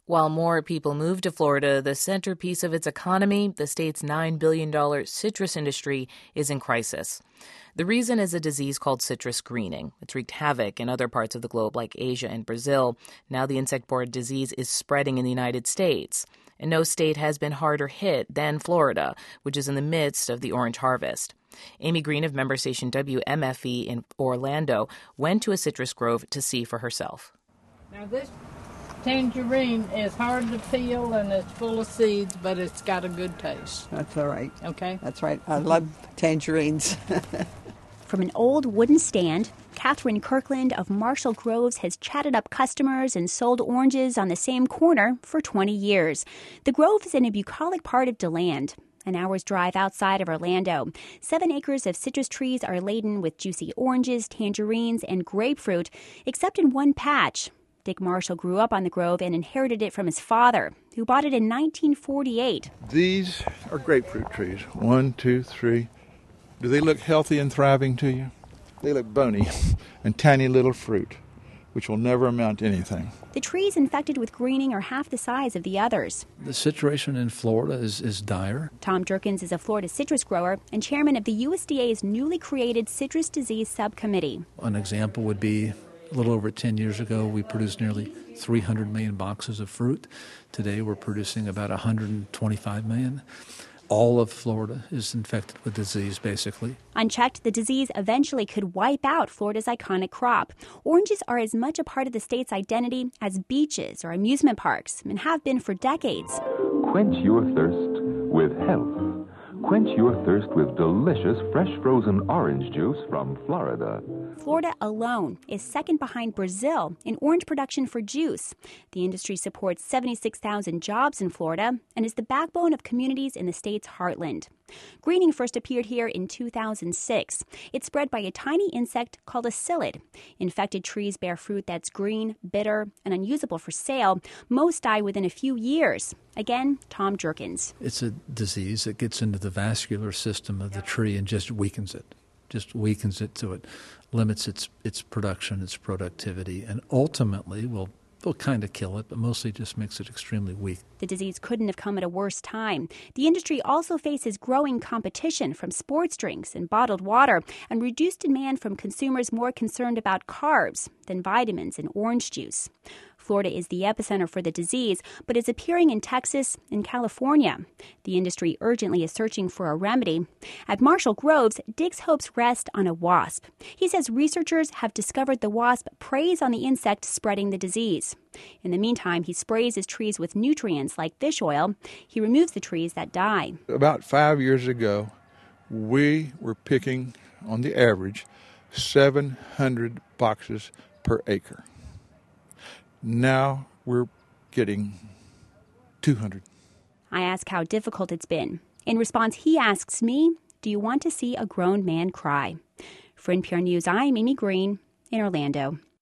While more people move to Florida, the centerpiece of its economy, the state's $9 billion citrus industry, is in crisis. The reason is a disease called citrus greening. It's wreaked havoc in other parts of the globe like Asia and Brazil. Now the insect-borne disease is spreading in the United States. And no state has been harder hit than Florida, which is in the midst of the orange harvest. Amy Green of member station WMFE in Orlando went to a citrus grove to see for herself. Now this tangerine is hard to peel and it's full of seeds, but it's got a good taste. That's all right. Okay? That's right. I love tangerines. From an old wooden stand, Catherine Kirkland of Marshall Groves has chatted up customers and sold oranges on the same corner for 20 years. The grove is in a bucolic part of DeLand, an hour's drive outside of Orlando. 7 acres of citrus trees are laden with juicy oranges, tangerines, and grapefruit, except in one patch. Dick Marshall grew up on the grove and inherited it from his father, who bought it in 1948. These are grapefruit trees. 1, 2, 3. Do they look healthy and thriving to you? They look bony and tiny little fruit, which will never amount to anything. The trees infected with greening are half the size of the others. The situation in Florida is dire. Tom Jerkins is a Florida citrus grower and chairman of the USDA's newly created Citrus Disease Subcommittee. An example would be a little over 10 years ago, we produced nearly 300 million boxes of fruit. Today, we're producing about 125 million. All of Florida is infected with disease, basically. Unchecked, the disease eventually could wipe out Florida's iconic crop. Oranges are as much a part of the state's identity as beaches or amusement parks, and have been for decades. Quench your thirst with health. Quench your thirst with delicious fresh frozen orange juice from Florida. Florida alone is second behind Brazil in orange production for juice. The industry supports 76,000 jobs in Florida and is the backbone of communities in the state's heartland. Greening first appeared here in 2006. It's spread by a tiny insect called a psyllid. Infected trees bear fruit that's green, bitter, and unusable for sale. Most die within a few years. Again, Tom Jerkins. It's a disease that gets into the vascular system of the tree and just weakens it. Just weakens it to it, limits its production, its productivity, and ultimately will kind of kill it, but mostly just makes it extremely weak. The disease couldn't have come at a worse time. The industry also faces growing competition from sports drinks and bottled water and reduced demand from consumers more concerned about carbs than vitamins and orange juice. Florida is the epicenter for the disease, but is appearing in Texas and California. The industry urgently is searching for a remedy. At Marshall Groves, Dick's hopes rest on a wasp. He says researchers have discovered the wasp preys on the insect spreading the disease. In the meantime, he sprays his trees with nutrients like fish oil. He removes the trees that die. About 5 years ago, we were picking, on the average, 700 boxes per acre. Now we're getting 200. I ask how difficult it's been. In response, he asks me, do you want to see a grown man cry? For NPR News, I'm Amy Green in Orlando.